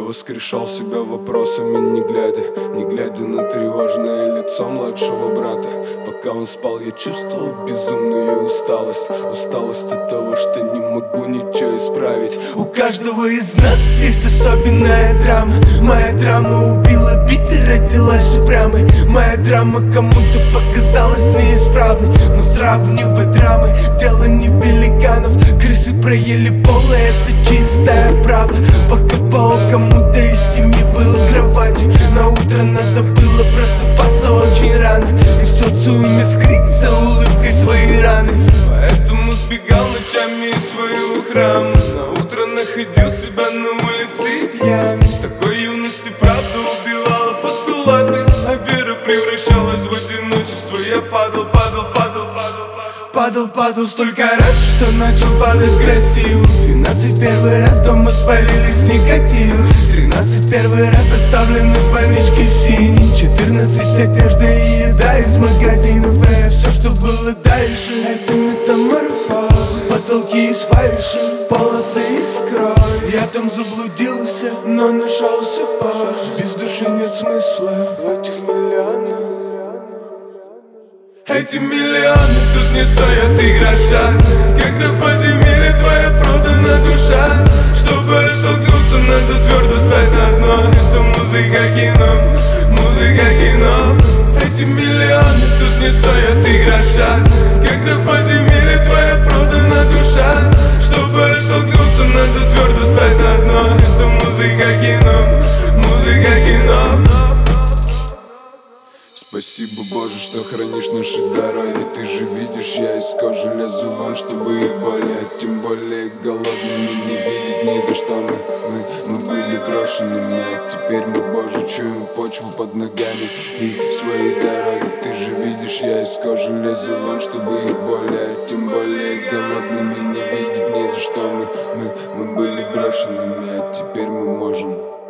воскрешал себя вопросами, не глядя на тревожное лицо младшего брата. Пока он спал, я чувствовал безумную усталость. Усталость от того, что не могу ничего исправить. У каждого из нас есть особенная драма. Моя драма убила бит и родилась упрямой. Моя драма кому-то показалась неисправной. Но сравнивать драмы — дело не великанов. Крысы проели полы, это чистая правда. Пока пол кому-то из семьи был кроватью, на утро надо было просыпаться очень рано и в социуме скрыть за улыбкой свои раны. Поэтому сбегал ночами из своего храма. На утро находил себя на улице пьяный. В такой юности правда убивала постулаты, а вера превращалась в одиночество. Я падал столько раз, что начал падать красиво. В 12 первый раз дома спалились никотин. В 13 первый раз доставлен из больнички синий. 14 одежда и еда из магазинов. Все, что было дальше, это метаморфоз. Потолки из фальши, полосы из крови. Я там заблудился, но нашелся позже. Без души нет смысла в этих миллионах. Эти миллионы тут не стоят и гроша, когда в подземелье твоя продана душа. Чтобы оттолкнуться, надо твердо стать на дно. Это музыка кино. Эти миллионы тут не стоят и гроша, когда в подземелье твоя продана душа. Чтобы оттолкнуться, надо твердо стать на дно. Это музыка кино. Спасибо, Боже, что хранишь наши дороги. Ты же видишь, я из кожи лезу вон, чтобы их болеть. Тем более голодными не видеть ни за что. Мы были брошенными, а теперь мы, Боже, чуем почву под ногами и свои дороги. Ты же видишь, я из кожи лезу вон, чтобы их болеть. Тем более голодными не видеть ни за что. Мы были брошенными, а теперь мы можем.